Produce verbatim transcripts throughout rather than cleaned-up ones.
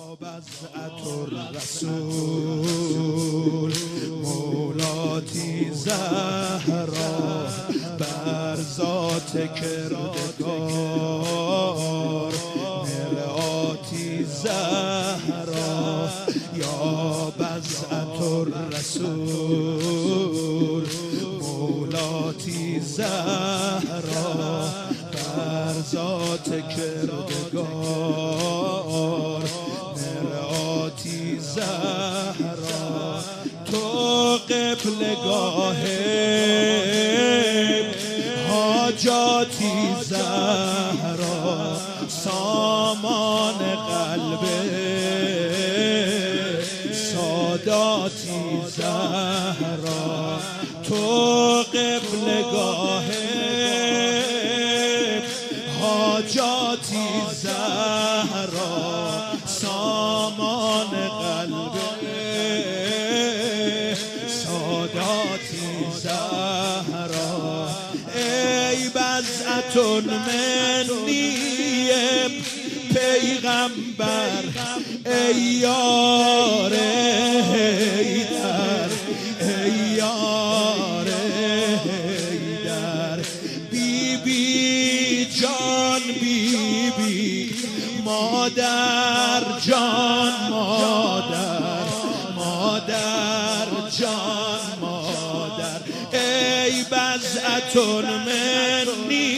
بضعة الرسول مولاتی زهرا بر ذات کردگار مرآتی زهرا یا بضعة الرسول مولاتی زهرا بر ذات کردگار مرآتی زهرا تو قبلگاه حاجاتی زهرا سامان قلب ساداتی زهرا تو قبلگاه حاجاتی زهرا سامان قلب ساداتی زهرا ای بضعة منی پیغمبر ای یار حیدر ای یار حیدر بی بی جان بی بی مادر جان مادر مادر جان مادر ای بضعة منی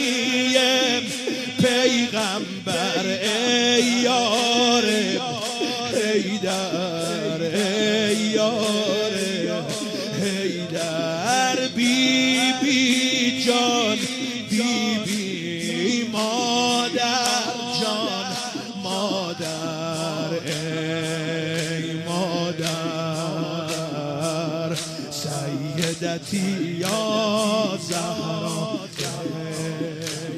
پیغمبر ای یار حیدر ای یار حیدر بی بی جان بی بی مادر جان مادر ای مادر سیدتی یا زهرا ای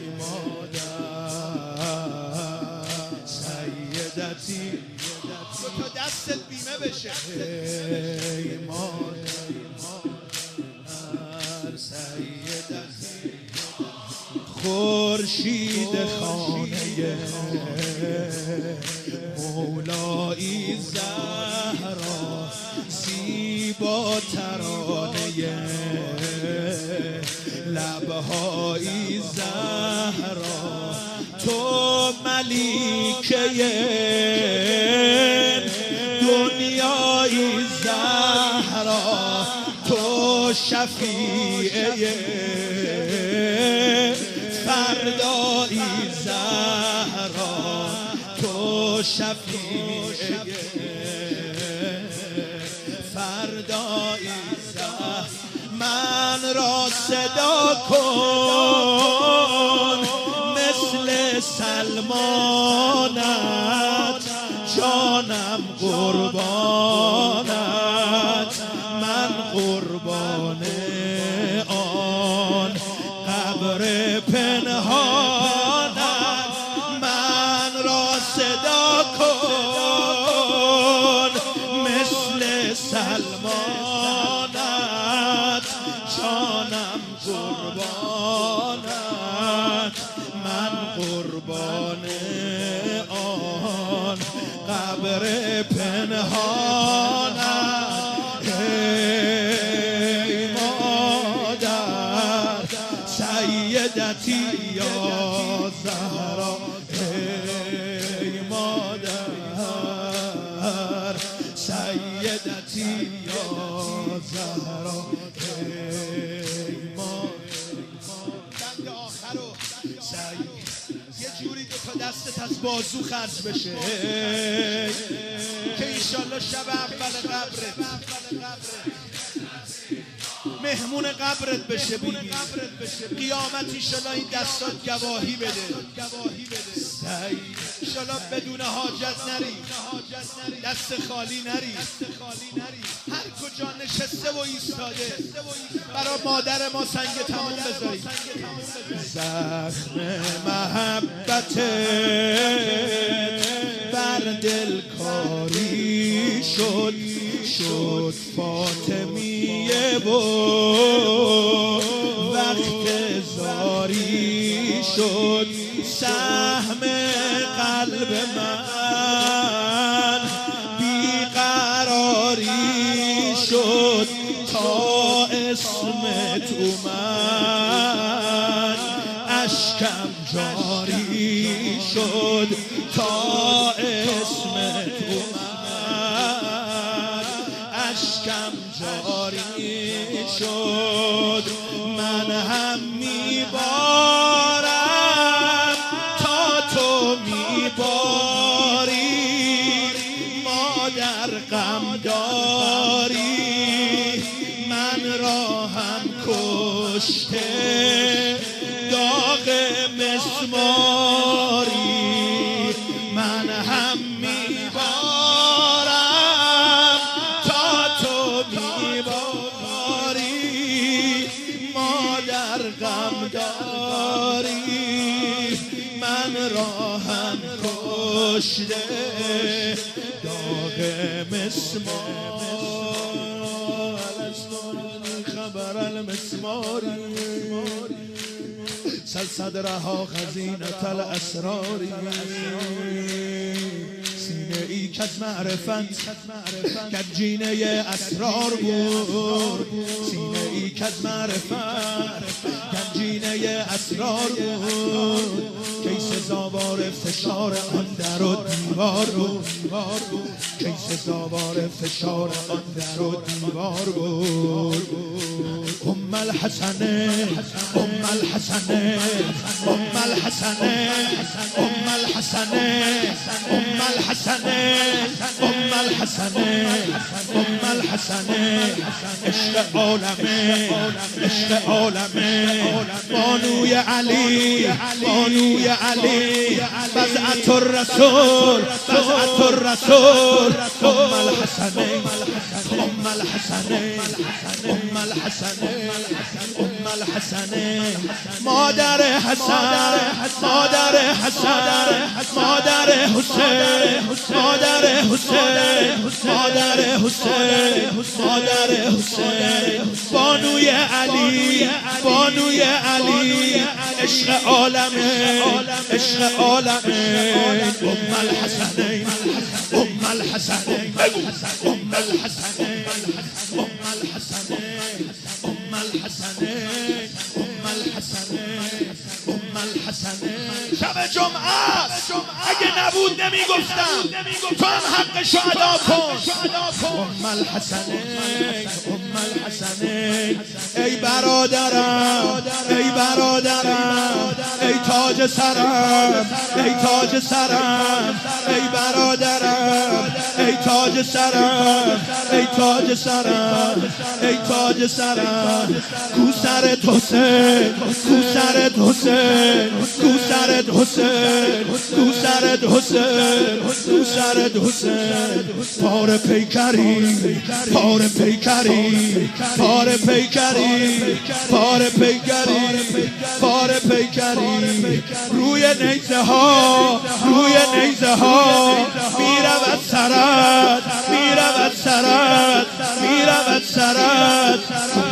مادر سیدتی تا دستت بیمه بشه ای مادر سیدتی خورشید خانه مولایی زهرا زیبا ترانه لبهایی زهرا تو ملیکه دنیایی زهرا تو شفیعه فردایی زهرا تو شفیعه فردایی زهرا من را صدا کن مثل سلمانت جانم قربانت من قربان آن قبر پنهانت من را صدا کن مثل سلمانت جانم قربانت من قربان آن قبر پنهانت ای مادر سیدتی یا زهرا ای مادر سیدتی یا زهرا ای مادر آخرو یه جوری دو تا دستت از بازو خرج بشه که انشالله شب اول قبرت مهمون قبرت بشه بی بی قیامت انشالله این دستات گواهی بده انشالله بدون حاجت نری دست خالی نری هر کجا نشسته و ایستاده برای مادر ما سنگ تموم بذاری زخم محبت بر دل کاری شد شد فاطمیه و وقت زاری شد سهم قلب من اسمت اومد اشکم جاری شد تا اسمت اومد اشکم جاری شد من هم میبارم تا تو میباری مادر غم داری من را هم کشته داغ مسماری من هم میبارم تا تو میباری مادر غم داری من را هم کشته داغ مسمار خبر المسماری سل صدرها خزینة الاسرار سینه ای که از معرفت گنجینه اسرار بود سینه ای که از معرفت گنجینه اسرار بود کی سزاوار فشار آن در و دیوار بود کی سزاوار فشار آن در و دیوار بود ام الحسنه ام الحسنه ام الحسنه ام الحسنه ام الحسنه ام الحسنه ام الحسنه عشق عالمه عشق عالمه بانوی علی بانوی علی بضعة الرسول بضعة الرسول ام الحسنه ام الحسنه ام الحسنه ام الحسنه مادر حسن مادر حسن مادر حسین مادر حسین مادر حسین مادر حسین بانوی علی بانوی علی عشق عالمه عشق عالمه ام الحسنین ام الحسنین ام الحسنین ام الحسنین ام الحسنین ام الحسنین ام الحسنین شب جمعه اگه نبود نمیگفتم تو هم حقشو ادا کن ام الحسنین ام الحسنین ای برادرم ای برادرم ای تاج سرم ای تاج سرم ای برادرم ای تاج سرم ای تاج سرم ای تاج سرم کو سرت حسین کو سرت حسین کو سرت حسین کو سرت حسین کو سرت حسین پار پیکری پار پیکری پار پیکری پار پیکری پار پیکری روی نیزه ها روی نیزه ها میرود سرت میرود سرت میرود سرت